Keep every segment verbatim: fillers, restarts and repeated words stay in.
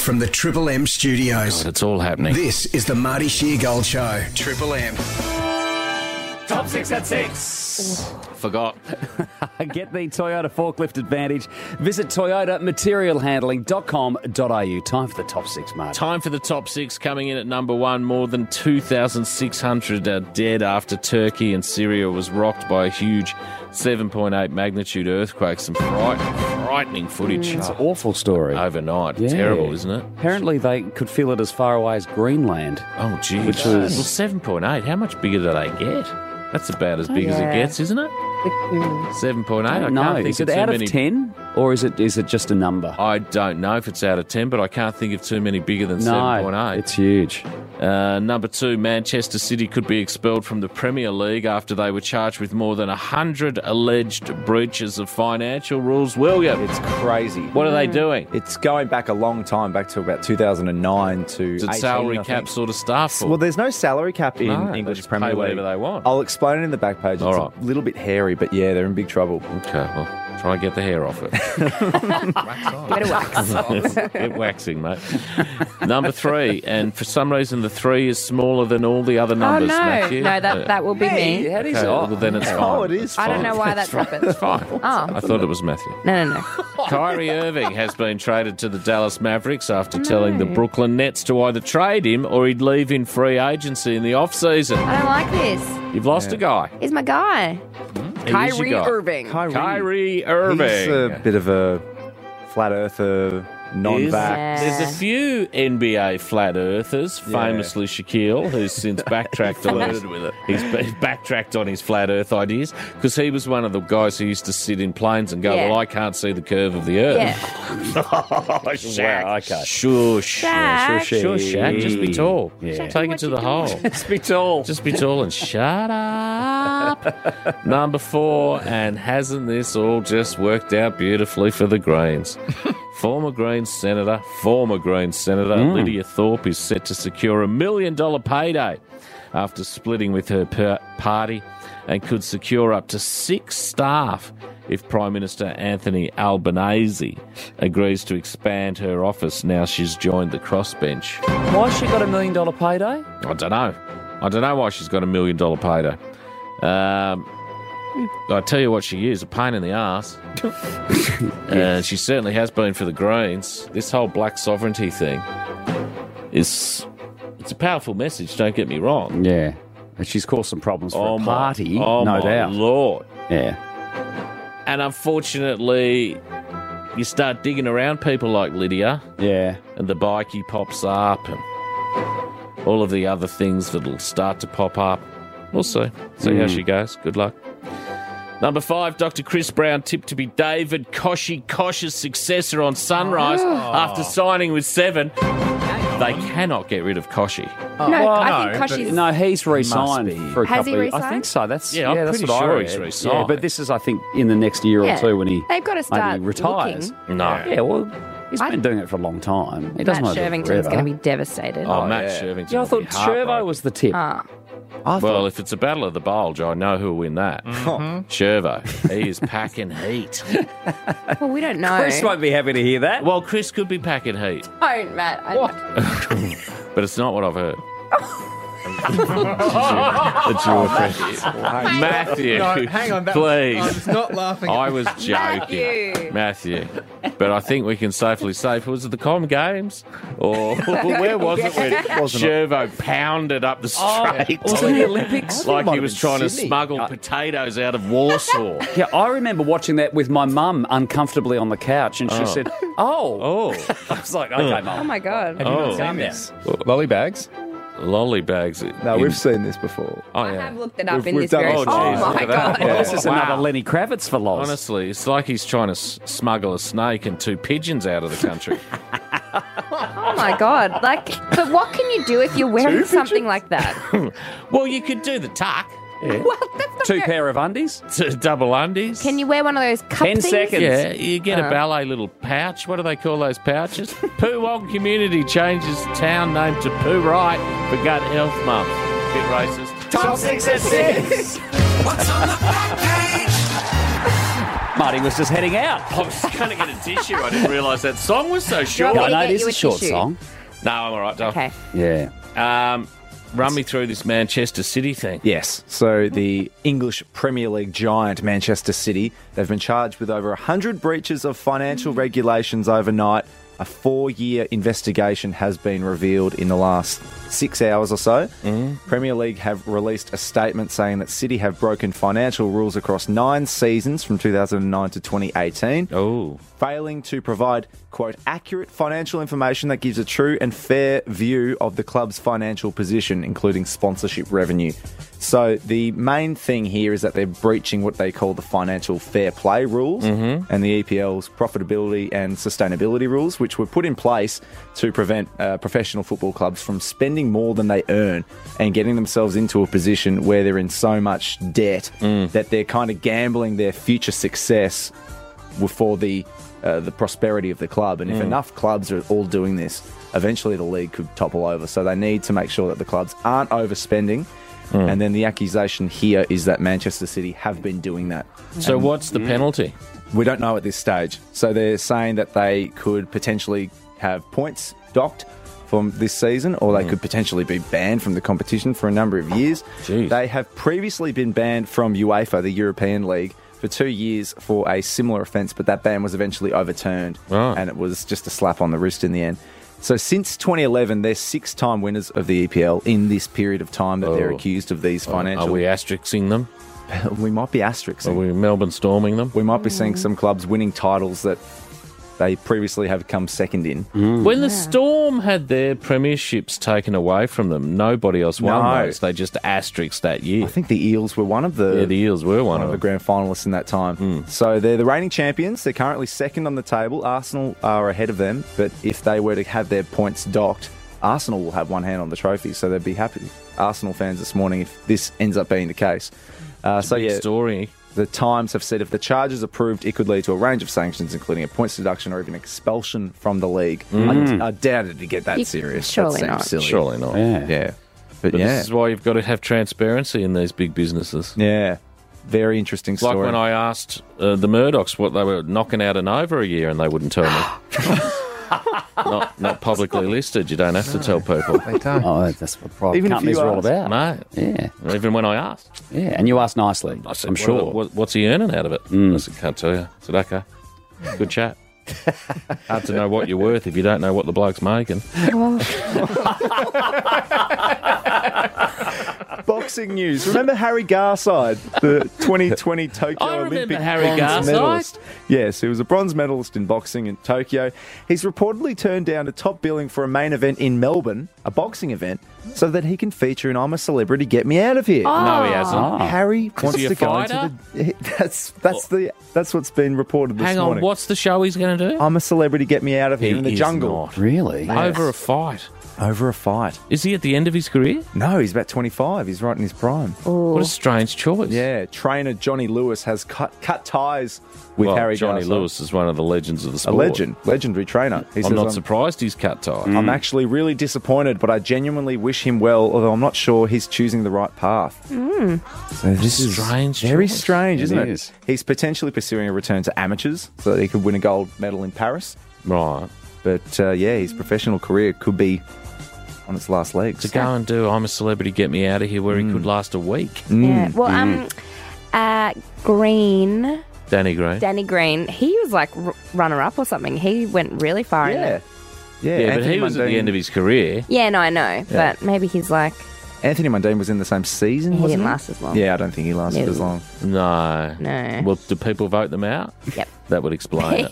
from the Triple M studios. God, it's all happening. This is the Marty Sheargold Show. Triple M. Top six at six. Forgot. Get the Toyota forklift advantage. Visit toyota material handling dot com dot a u. Time for the top six, Mark. Time for the top six. Coming in at number one, more than two thousand six hundred are dead after Turkey and Syria was rocked by a huge seven point eight magnitude earthquake. Some fright, frightening footage. It's an awful story. Overnight. Yeah. Terrible, isn't it? Apparently they could feel it as far away as Greenland. Oh, gee. Which was- Well, seven point eight. How much bigger do they get? That's about as big as it yeah. gets, isn't it? seven point eight. I, I don't can't know. think Is it of too out many... of ten, or is it is it just a number? I don't know if it's out of ten, but I can't think of too many bigger than No, seven point eight. it's huge. Uh, number two, Manchester City could be expelled from the Premier League after they were charged with more than one hundred alleged breaches of financial rules. William, It's crazy. what are they doing? It's going back a long time, back to about two thousand nine to Is it eighteen, salary I cap think. sort of stuff? For? Well, there's no salary cap in No, they English just Premier pay League. whatever they want. I'll explain it in the back page. It's All right. a little bit hairy, but yeah, they're in big trouble. Okay, well, try and get the hair off it. Get a wax. Get waxing, mate. Number three, and for some reason the three is smaller than all the other Oh, numbers, no. Matthew. No, that, that will be me. how do you Okay, say- well, then it's fine. Oh, it is I don't fine. know why that's happened. It's fine. Oh. I thought it was Matthew. No, no, no. Kyrie Irving has been traded to the Dallas Mavericks after telling the Brooklyn Nets to either trade him or he'd leave in free agency in the off-season. I don't like this. You've lost a guy. He's my guy. He is Kyrie your guy. Irving. Kyrie, Kyrie Irving. He's a bit of a flat earther, non-vax. Yeah. There's a few N B A flat earthers, famously Shaquille, who's since backtracked on his, with it. he's he's backtracked on his flat Earth ideas because he was one of the guys who used to sit in planes and go, Yeah. "Well, I can't see the curve of the Earth." Yeah. oh, Shaq. Wow, okay. Shush. Shaq. Sure, Shaq. Just be tall. Yeah. Take it to the hole. Just be tall. Just be tall and shut up. Number four, and hasn't this all just worked out beautifully for the Greens? Former Greens Senator, former Greens Senator Lydia Thorpe is set to secure a million dollar payday after splitting with her per- party and could secure up to six staff if Prime Minister Anthony Albanese agrees to expand her office now she's joined the crossbench. Why's she got a million dollar payday? I don't know. I don't know why she's got a million dollar payday. Um, I tell you what she is, a pain in the arse. And she certainly has been for the Greens. This whole black sovereignty thing is it's a powerful message, don't get me wrong. Yeah. And she's caused some problems for Oh a my- party, oh no my doubt. Lord. Yeah. And unfortunately, you start digging around people like Lydia, Yeah. and the bikie pops up, and all of the other things that'll start to pop up. We'll see. See how she goes. Good luck. Number five, Doctor Chris Brown tipped to be David Koshi Kosh's successor on Sunrise after signing with Seven. They cannot get rid of Koshi. No, Well, I no, think Koshi's... No, he's re-signed be. for a Has couple he of I re-signed? think so. That's Yeah, I'm that's pretty what I sure read. he's re-signed. Yeah, but this is, I think, in the next year Yeah. or two when he They've got to start maybe retires. looking. No. Yeah, well, he's I- been doing it for a long time. He doesn't Matt want to do it Shervington's forever. going to be devastated. Oh, Matt yeah. Shervington. Yeah, I will thought be Shervo heartbroken. was the tip. Ah. I Well, thought, if it's a battle of the bulge, I know who'll win that. Shervo. He is packing heat. Well, we don't know. Chris won't be happy to hear that. Well, Chris could be packing heat, Don't, Matt. I, but it's not what I've heard. it's your question. Matthew, No, hang on. That please. I was not laughing. I was joking. Matthew. Matthew. But I think we can safely say, was it the Com Games? Or where was it when Shervo pounded up the street? was it the Olympics? Like might he have was been trying to Sydney. smuggle potatoes out of Warsaw. Yeah, I remember watching that with my mum uncomfortably on the couch, and she said, "Oh, Oh, I was like, okay, oh, mum." my God. oh, Calm down. Lollybags? lollybags. No, in- we've seen this before. Oh, I yeah. have looked it up We've- in we've this done very... it. Oh, Oh, geez, my look at God. that. Yeah. This is Wow. another Lenny Kravitz for loss. Honestly, it's like he's trying to s- smuggle a snake and two pigeons out of the country. Oh, my God. Like, but what can you do if you're wearing something like that? Well, you could do the tuck. Well, that's not Two very- pair of undies. T- double undies. Can you wear one of those cup Ten things? seconds. Yeah, you get a Oh. ballet little pouch. What do they call those pouches? Poo Wong Community changes town name to Poo Right for Gut Health Month. Bit racist. Top six at six. What's on the front page? Marty was just heading out. I was going to get a tissue. I didn't realise that song was so short. want me I to know get it is you a a short tissue? song. No, I'm all right, Dom. Okay. Yeah. Um, run me through this Manchester City thing. Yes. So the English Premier League giant Manchester City, they've been charged with over one hundred breaches of financial regulations overnight. A four-year investigation has been revealed in the last six hours or so. Premier League have released a statement saying that City have broken financial rules across nine seasons from two thousand nine to twenty eighteen. Oh. Failing to provide, quote, accurate financial information that gives a true and fair view of the club's financial position, including sponsorship revenue. So the main thing here is that they're breaching what they call the financial fair play rules and the E P L's profitability and sustainability rules, which were put in place to prevent uh, professional football clubs from spending more than they earn and getting themselves into a position where they're in so much debt that they're kind of gambling their future success for the uh, the prosperity of the club. And if enough clubs are all doing this, eventually the league could topple over. So they need to make sure that the clubs aren't overspending. And then the accusation here is that Manchester City have been doing that. So what's the penalty? We don't know at this stage. So they're saying that they could potentially have points docked from this season, or they could potentially be banned from the competition for a number of years. Jeez. They have previously been banned from UEFA, the European League, for two years for a similar offence, but that ban was eventually overturned, Right. and it was just a slap on the wrist in the end. So since twenty eleven, they're six-time winners of the E P L in this period of time that they're Oh. accused of these Are financial... we asterixing them? we might be asterisks. Are we Melbourne storming them? We might be seeing some clubs winning titles that they previously have come second in. When the Storm had their premierships taken away from them, nobody else won No. those. They just asterisked that year. I think the Eels were one of the, Yeah, the Eels were one one of of the them. grand finalists in that time. So they're the reigning champions. They're currently second on the table. Arsenal are ahead of them, but if they were to have their points docked, Arsenal will have one hand on the trophy, so they'd be happy. Arsenal fans this morning if this ends up being the case. Uh, so Big yeah, story. the Times have said if the charges are proved, it could lead to a range of sanctions, including a points deduction or even expulsion from the league. I, I doubt it'd get that You- serious. surely that seems not. silly. Surely not. Yeah. Yeah. But, But yeah. this is why you've got to have transparency in these big businesses. Yeah. Very interesting It's like story. when I asked uh, the Murdochs what they were knocking out in over a year, and they wouldn't tell me. not, not publicly listed. You don't have to tell people. They don't. Oh, that's what private Even if companies you are all ask. about. No. Yeah. Even when I asked. Yeah. And you asked nicely. I said, I'm what- sure. what- what's he earning out of it? I said, can't tell you. I said, okay. Good chat. Hard to know what you're worth if you don't know what the bloke's making. Boxing news. Remember Harry Garside, the twenty twenty Tokyo I remember Olympic Harry bronze Garside. medalist? Yes, he was a bronze medalist in boxing in Tokyo. He's reportedly turned down a top billing for a main event in Melbourne, a boxing event, so that he can feature in I'm a Celebrity, Get Me Out of Here. No, he hasn't. Ah. Harry wants he a to go fighter? into the. That's that's the that's what's been reported this Hang on, morning. what's the show he's going to do? I'm a Celebrity, Get Me Out of Here He in the is jungle not. Really? Over a fight. over a fight. Is he at the end of his career? No, he's about twenty-five. He's right in his prime. What a strange choice. Yeah, trainer Johnny Lewis has cut cut ties with well, Harry Johnny Garside. Lewis is one of the legends of the A sport. legend, legendary trainer. He I'm says, not I'm, surprised he's cut ties. I'm actually really disappointed, but I genuinely wish him well, although I'm not sure he's choosing the right path. So this is Strange very choice. strange, isn't It it? is. He's potentially pursuing a return to amateurs so that he could win a gold medal in Paris. Right. But uh, yeah, his professional career could be on its last legs. To go and do I'm a Celebrity, Get Me Out of Here, where he could last a week. Yeah. Well, um, uh, Green, Danny Gray. Danny Green, he was like r- runner-up or something. He went really far in Yeah. there. Yeah, yeah, but Anthony he was at the Mundine- end of his career. Yeah, no, I know. Yeah. But maybe he's like, Anthony Mundine was in the same season, he wasn't didn't he? last as long. Yeah, I don't think he lasted No. as long. No. No. Well, do people vote them out? Yep. That would explain it.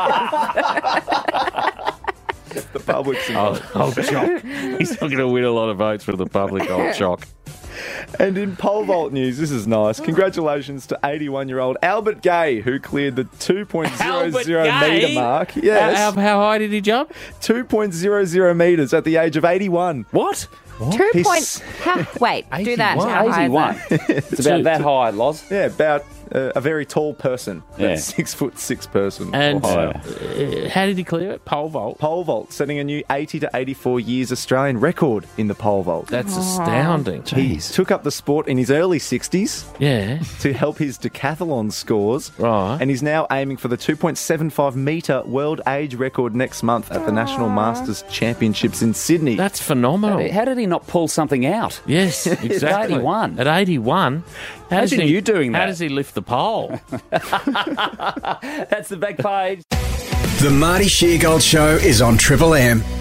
The public's Old, old Chock. He's not going to win a lot of votes for the public, old Chock. And in pole vault news, this is nice. Congratulations to eighty-one-year-old Albert Gay, who cleared the two point zero zero Albert Gay? metre mark. Yes, How, how high did he jump? two point zero zero metres at the age of eighty-one. What? Two He's- points. How, wait, do that. eighty-one. How high is eighty-one. that? It's about that high, Loz. Yeah, about a, a very tall person. Yeah. A six foot six person. And Ohio. uh, how did he clear it? Pole vault. Pole vault, setting a new eighty to eighty-four years Australian record in the pole vault. That's astounding. He took up the sport in his early sixties Yeah. to help his decathlon scores. Right. And he's now aiming for the two point seven five metre world age record next month at the National Masters Championships in Sydney. That's phenomenal. How did he not pull something out? Yes, exactly. eighty-one. At eighty-one. How does Imagine he, you doing How that. does he lift the pole? That's the back page. The Marty Sheargold Show is on Triple M.